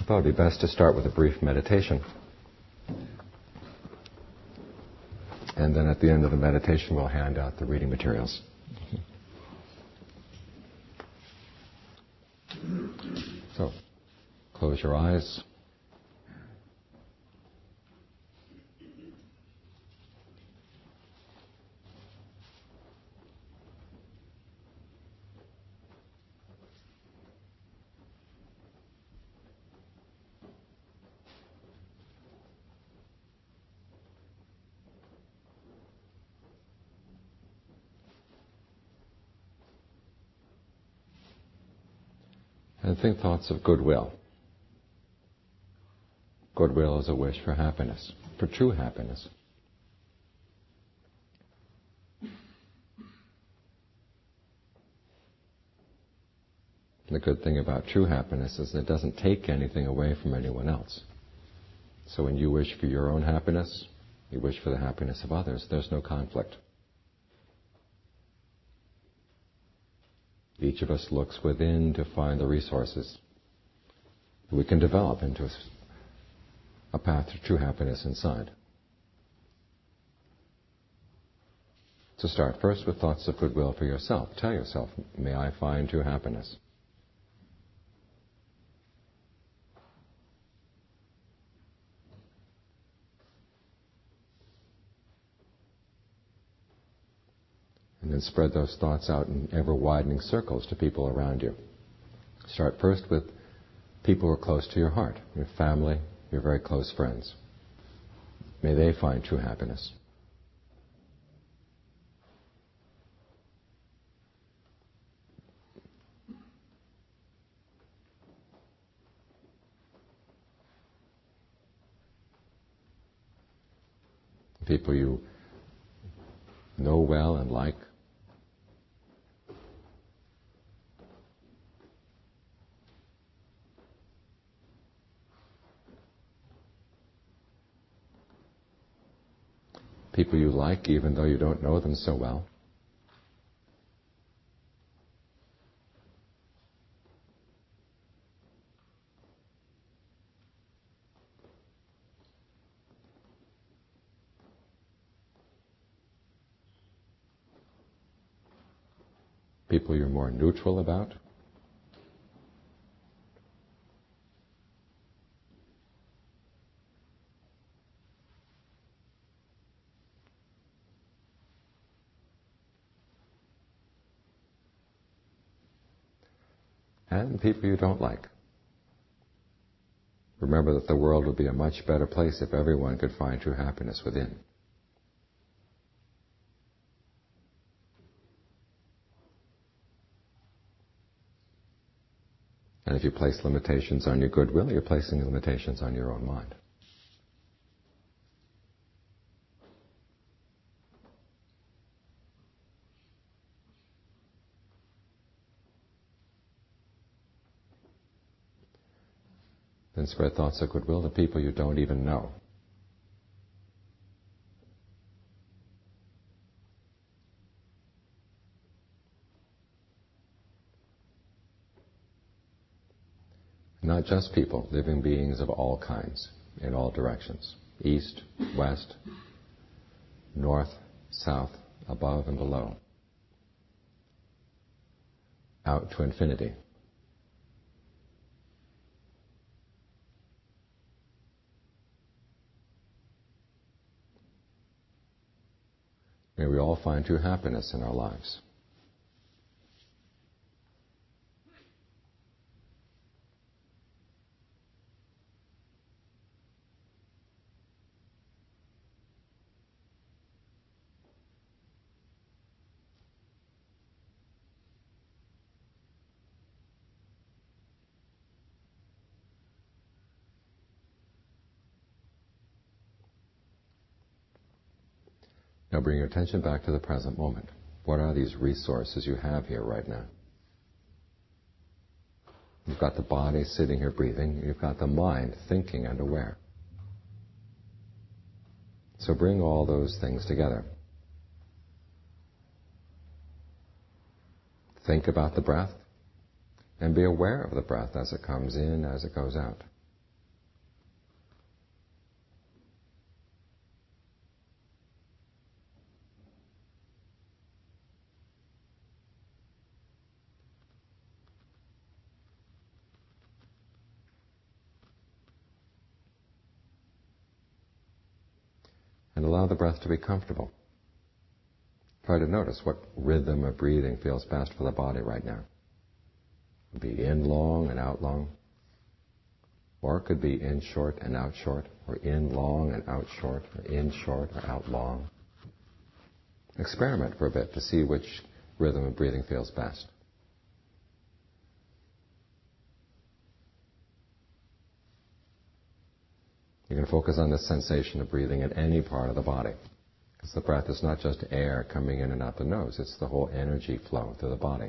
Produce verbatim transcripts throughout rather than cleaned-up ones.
Well, it'd be best to start with a brief meditation. And then at the end of the meditation, we'll hand out the reading materials. So, close your eyes. And think thoughts of goodwill. Goodwill is a wish for happiness, for true happiness. The good thing about true happiness is that it doesn't take anything away from anyone else. So when you wish for your own happiness, you wish for the happiness of others, there's no conflict. Each of us looks within to find the resources we can develop into a, a path to true happiness inside. So start first with thoughts of goodwill for yourself. Tell yourself, may I find true happiness. And then spread those thoughts out in ever-widening circles to people around you. Start first with people who are close to your heart, your family, your very close friends. May they find true happiness. People you know well and like. People you like even though you don't know them so well. People you're more neutral about. And people you don't like. Remember that the world would be a much better place if everyone could find true happiness within. And if you place limitations on your goodwill, you're placing limitations on your own mind. Then spread thoughts of goodwill to people you don't even know. Not just people, living beings of all kinds, in all directions. East, west, north, south, above and below. Out to infinity. May we all find true happiness in our lives. Now bring your attention back to the present moment. What are these resources you have here right now? You've got the body sitting here breathing. You've got the mind thinking and aware. So bring all those things together. Think about the breath and be aware of the breath as it comes in, as it goes out. And allow the breath to be comfortable. Try to notice what rhythm of breathing feels best for the body right now. It could be in long and out long. Or it could be in short and out short, or in long and out short, or in short or out long. Experiment for a bit to see which rhythm of breathing feels best. You can focus on the sensation of breathing at any part of the body. Because the breath is not just air coming in and out the nose, it's the whole energy flow through the body.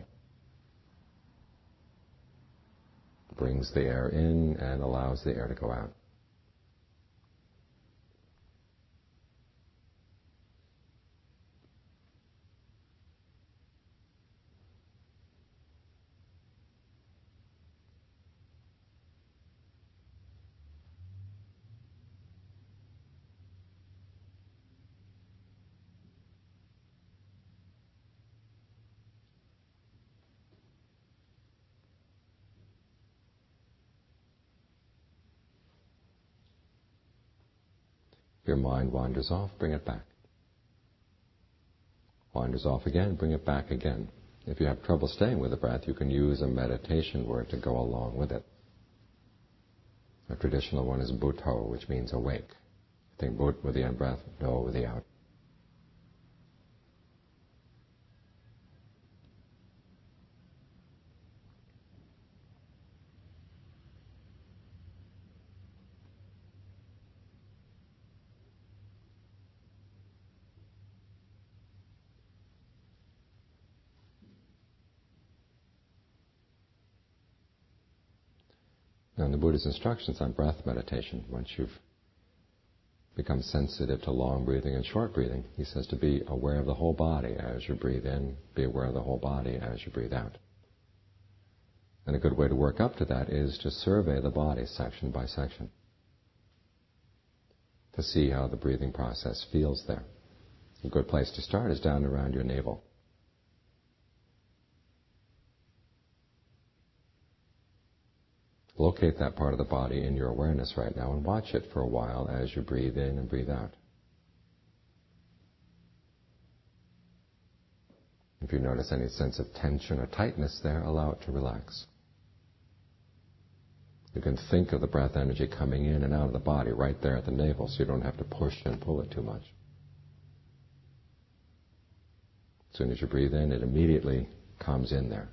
It brings the air in and allows the air to go out. If your mind wanders off, bring it back. Wanders off again, bring it back again. If you have trouble staying with the breath, you can use a meditation word to go along with it. A traditional one is Buddho, which means awake. Think Bud with the in-breath, Do with the out. Now, in the Buddha's instructions on breath meditation, once you've become sensitive to long breathing and short breathing, he says to be aware of the whole body as you breathe in, be aware of the whole body as you breathe out. And a good way to work up to that is to survey the body section by section, to see how the breathing process feels there. A good place to start is down around your navel. Locate that part of the body in your awareness right now and watch it for a while as you breathe in and breathe out. If you notice any sense of tension or tightness there, allow it to relax. You can think of the breath energy coming in and out of the body right there at the navel, so you don't have to push and pull it too much. As soon as you breathe in, it immediately comes in there.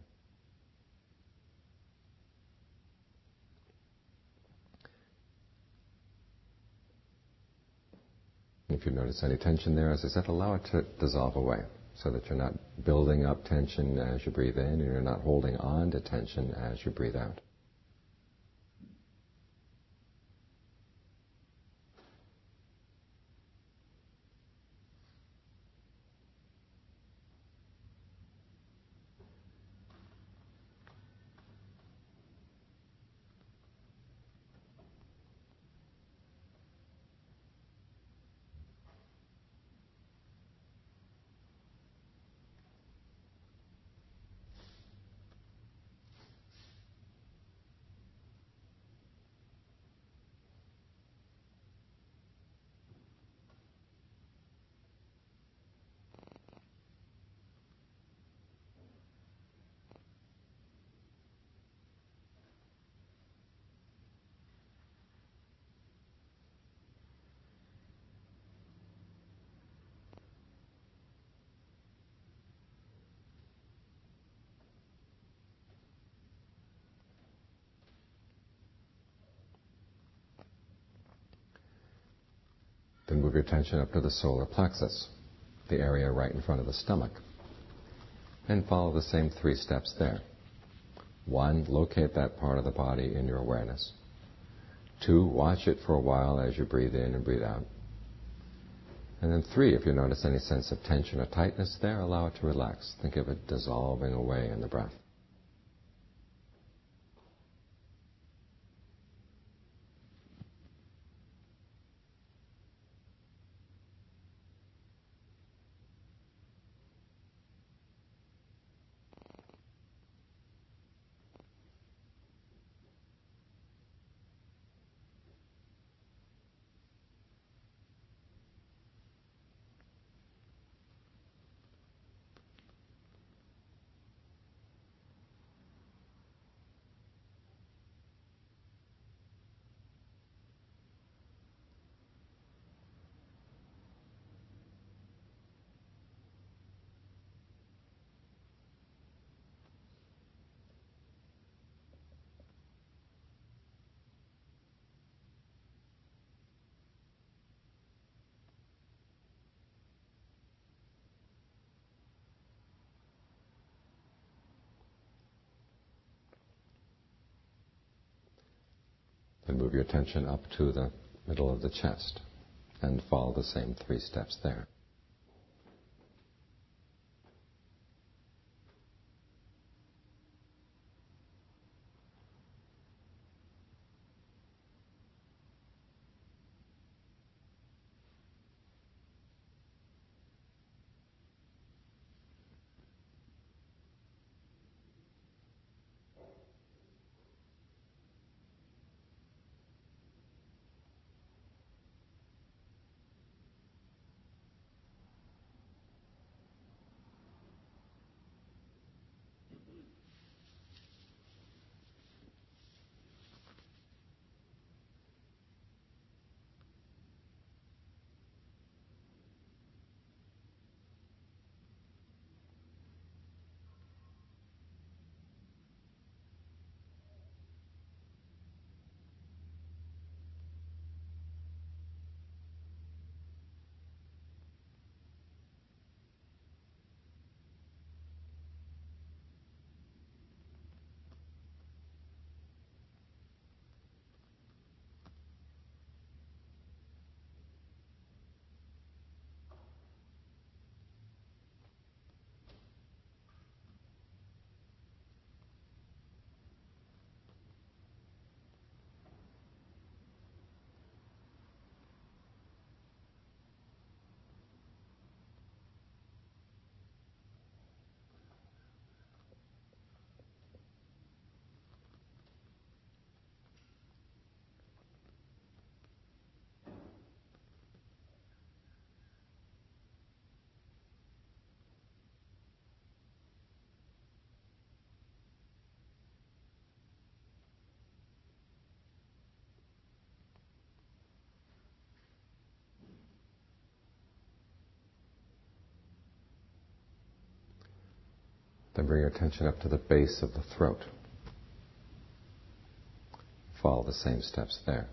If you notice any tension there, as I said, allow it to dissolve away so that you're not building up tension as you breathe in and you're not holding on to tension as you breathe out. Then move your attention up to the solar plexus, the area right in front of the stomach, and follow the same three steps there. One, locate that part of the body in your awareness. Two, watch it for a while as you breathe in and breathe out. And then three, if you notice any sense of tension or tightness there, allow it to relax. Think of it dissolving away in the breath. Then move your attention up to the middle of the chest and follow the same three steps there. Then bring your attention up to the base of the throat. Follow the same steps there.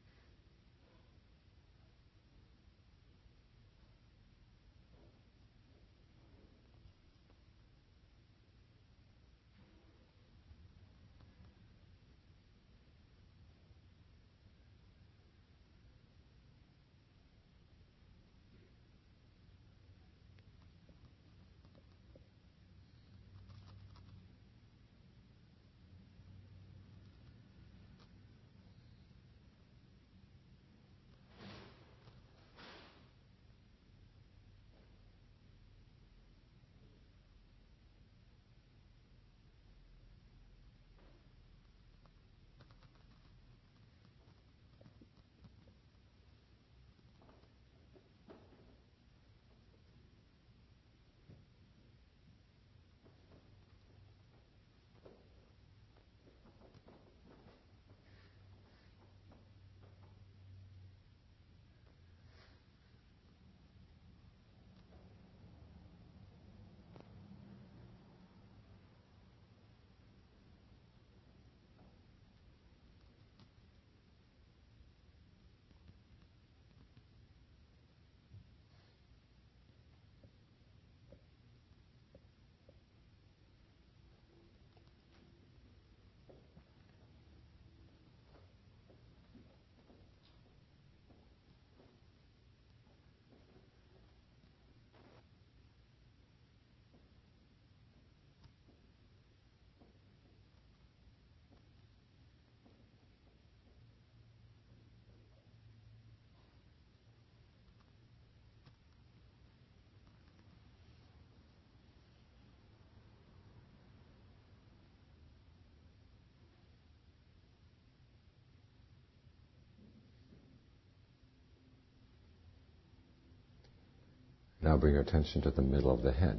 Now bring your attention to the middle of the head.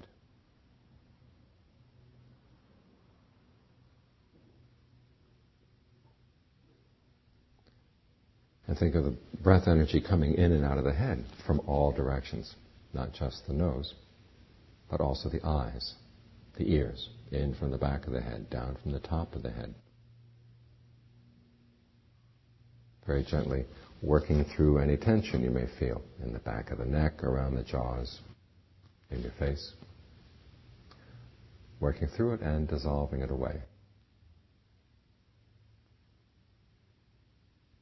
And think of the breath energy coming in and out of the head from all directions, not just the nose, but also the eyes, the ears, in from the back of the head, down from the top of the head. Very gently working through any tension you may feel in the back of the neck, around the jaws, in your face. Working through it and dissolving it away.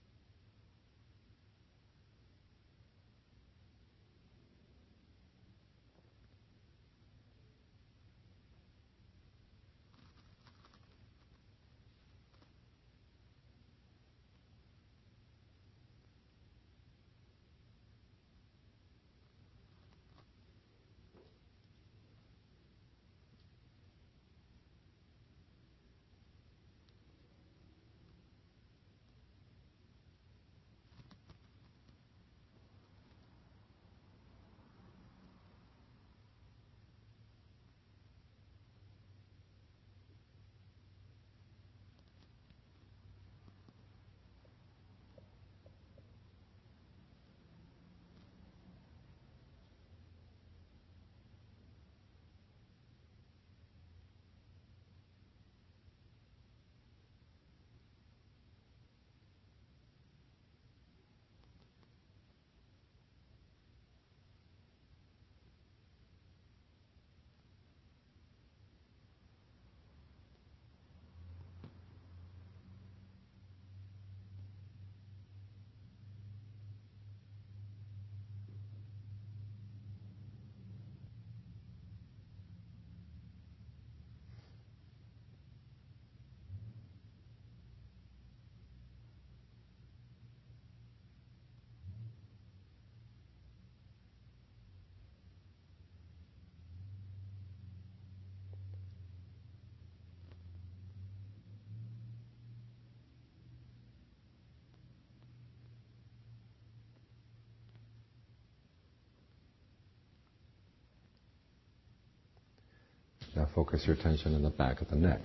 Now focus your attention on the back of the neck.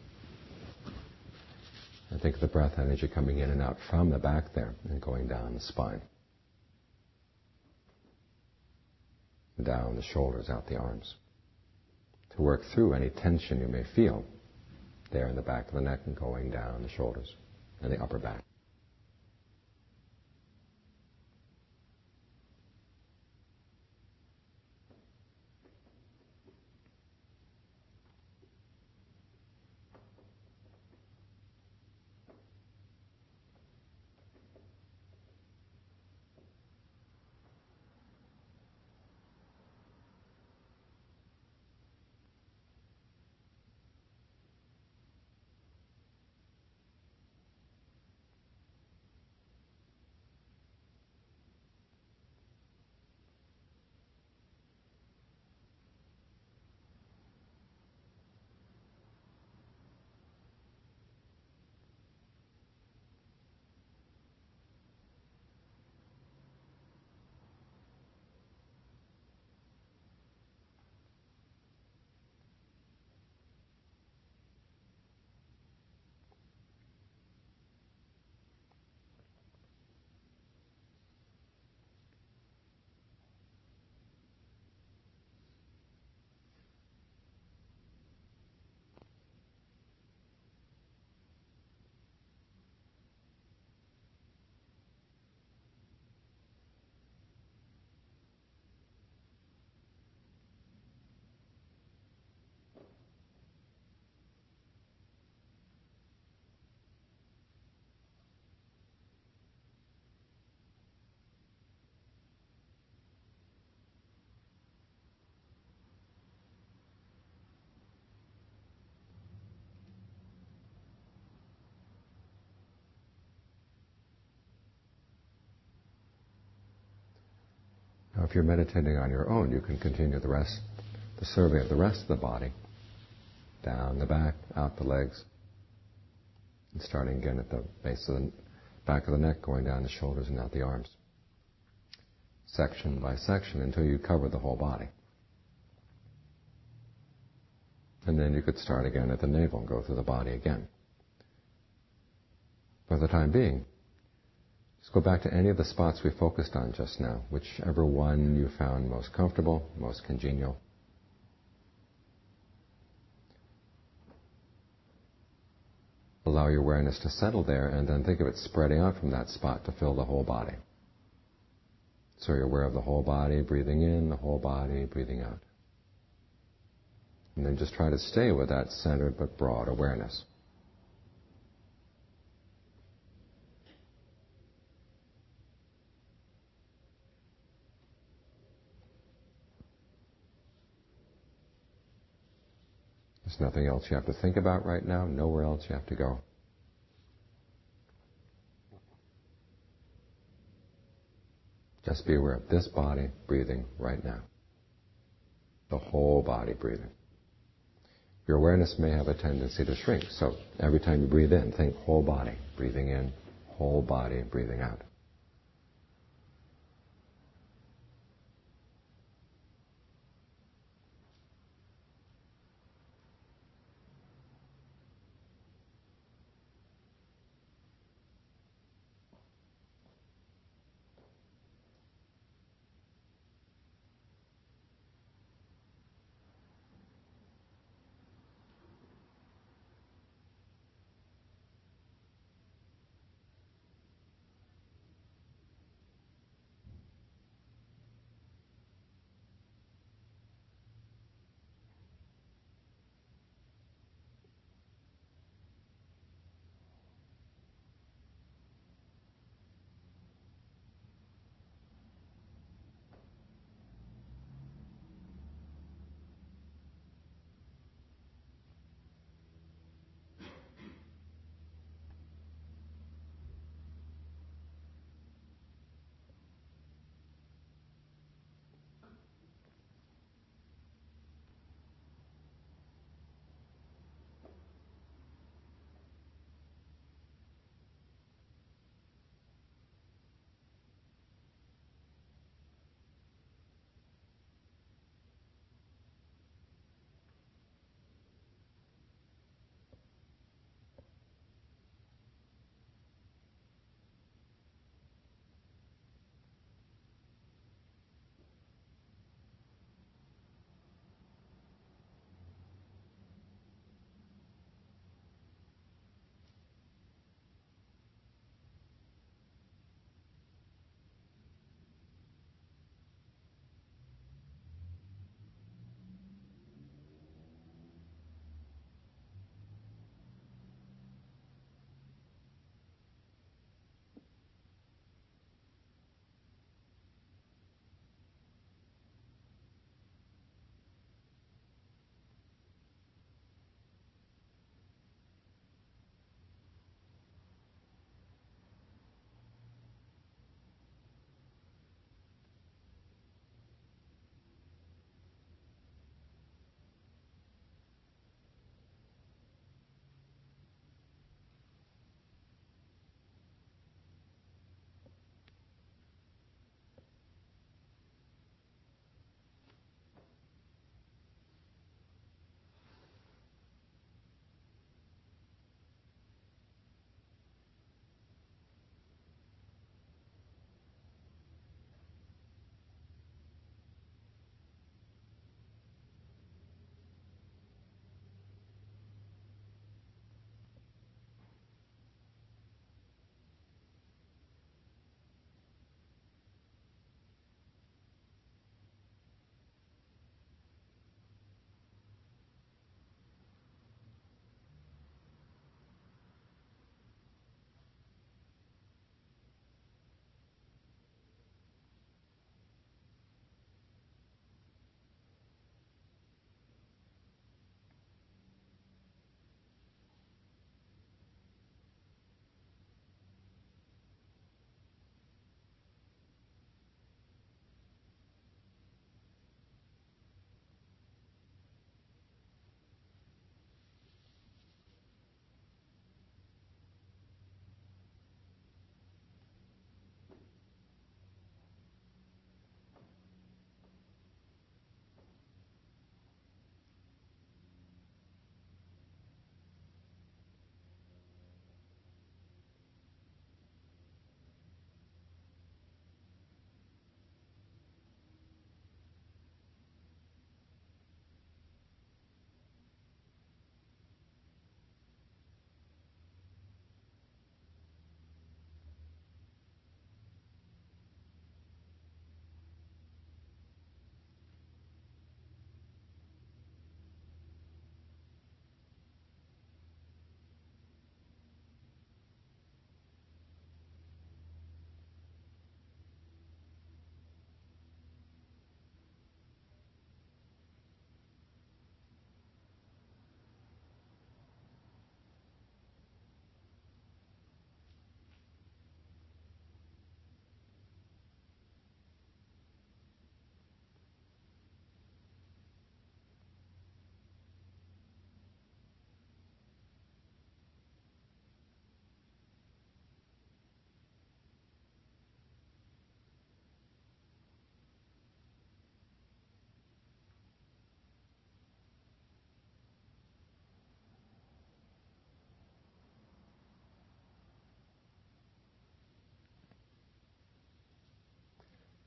And think of the breath energy coming in and out from the back there and going down the spine. Down the shoulders, out the arms. To work through any tension you may feel there in the back of the neck and going down the shoulders and the upper back. Now, if you're meditating on your own, you can continue the rest, the survey of the rest of the body, down the back, out the legs, and starting again at the base of the back of the neck, going down the shoulders and out the arms, section by section until you cover the whole body. And then you could start again at the navel and go through the body again. For the time being, just go back to any of the spots we focused on just now, whichever one you found most comfortable, most congenial. Allow your awareness to settle there, and then think of it spreading out from that spot to fill the whole body. So you're aware of the whole body, breathing in, the whole body, breathing out. And then just try to stay with that centered but broad awareness. There's nothing else you have to think about right now, nowhere else you have to go. Just be aware of this body breathing right now. The whole body breathing. Your awareness may have a tendency to shrink, so every time you breathe in, think whole body, breathing in, whole body, breathing out.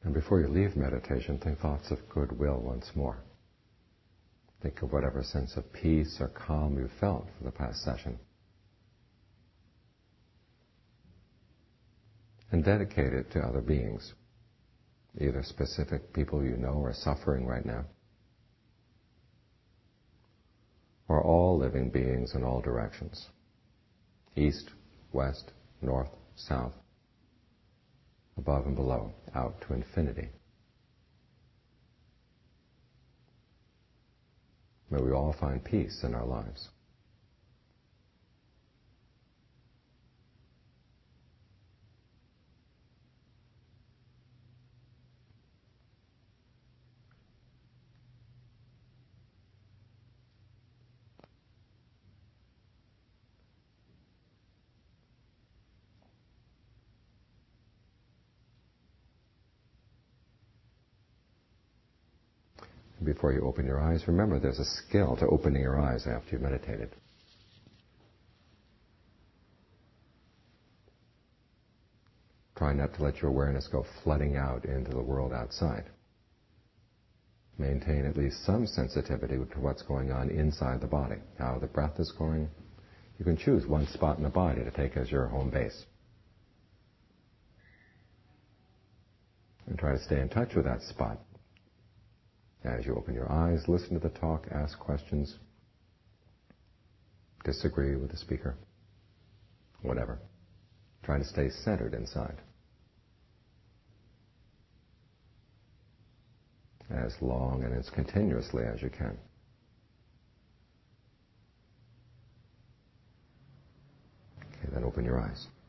And before you leave meditation, think thoughts of goodwill once more. Think of whatever sense of peace or calm you felt for the past session. And dedicate it to other beings, either specific people you know are suffering right now, or all living beings in all directions, east, west, north, south, above and below, out to infinity. May we all find peace in our lives. Before you open your eyes, remember there's a skill to opening your eyes after you've meditated. Try not to let your awareness go flooding out into the world outside. Maintain at least some sensitivity to what's going on inside the body, how the breath is going. You can choose one spot in the body to take as your home base. And try to stay in touch with that spot. As you open your eyes, listen to the talk, ask questions, disagree with the speaker, whatever. Try to stay centered inside as long and as continuously as you can. Okay, then open your eyes.